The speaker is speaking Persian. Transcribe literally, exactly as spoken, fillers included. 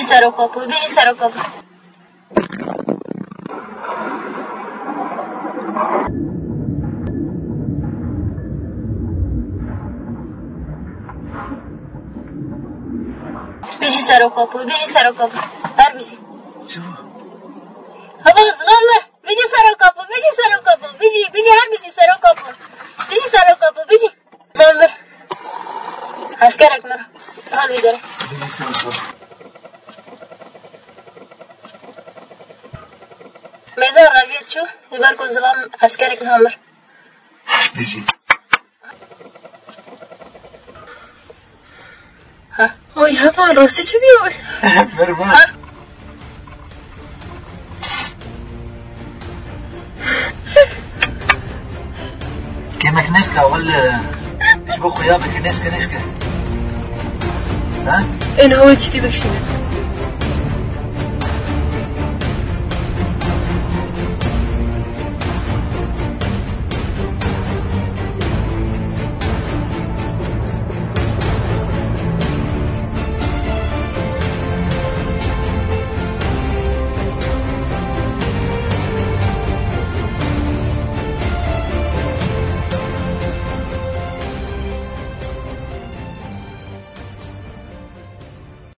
سر و کاپو بيجي سر و کاپو بيجي سر و کاپو بيجي سر و کاپو هر بيجي شو هبغ صغير بيجي سر و کاپو بيجي سر و کاپو بيجي بيجي هر بيجي سر و کاپو بيجي سر و کاپو بيجي صغير عسكرك مرة هل بيجي بيجي سر و کاپو ميزان رابيت شو يباركو ظلام عسكرك نهمر بيجي ها اوي هفا راسي چه بیوی مرمان ها كيمك نسكا ولا شبه خيابك نسكا نسكا ها این هوا چی بکشینه